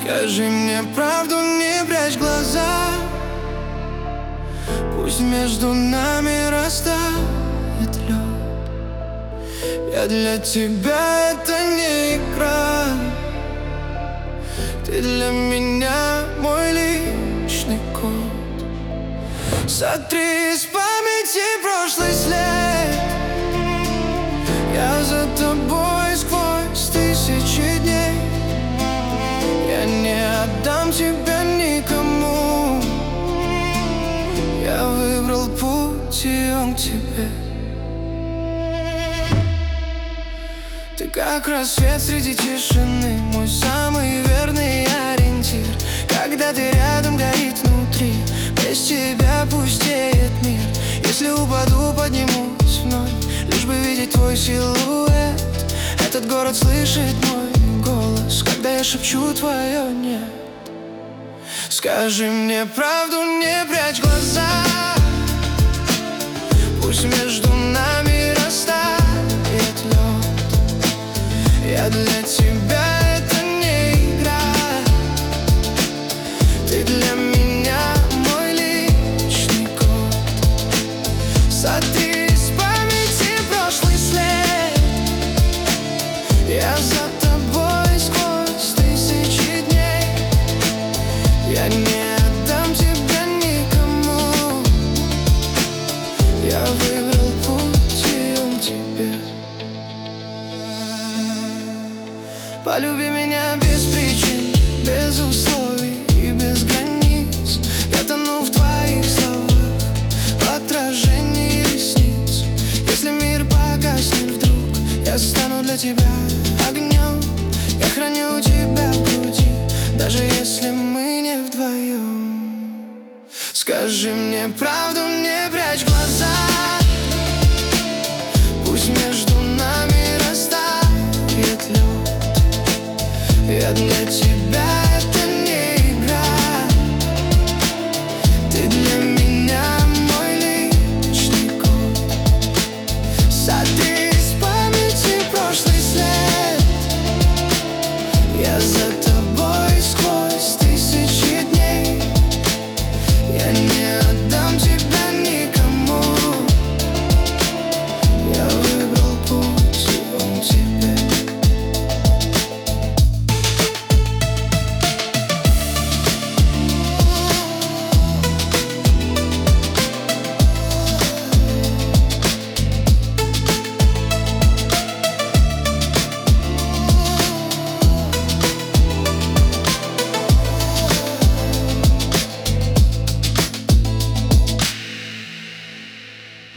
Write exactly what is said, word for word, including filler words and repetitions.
Скажи мне правду, не прячь глаза. Пусть между нами растает лед. Я для тебя это не игра. Ты для меня мой личный код. Сотри из памяти прошлый след. Я за тобой сквозь тысячи дней. Я не отдам тебя никому. Я выбрал путь, и он к тебе. Ты как рассвет среди тишины, мой самый верный ориентир. Когда ты рядом, горит внутри. Без тебя пустеет мир. Если упаду, поднимусь вновь, лишь бы видеть твой силуэт. Этот город слышит мой голос, когда я шепчу твое «нет». Скажи мне правду, не прячь глаза. Пусть между нами растает лед. Я для тебя это не игра. Ты для меня мой личный код. Сотри из памяти прошлый след. Я за тобой сквозь тысячи дней. Я не отдам тебя никому. Я выбрал путь, и он тебе. Полюби меня без причин, без условий и без границ. Я тону в твоих словах, в отражении ресниц. Если мир погаснет вдруг, я стану для тебя огнем. Я храню тебя в груди, даже если мы не вдвоем. Скажи мне правду.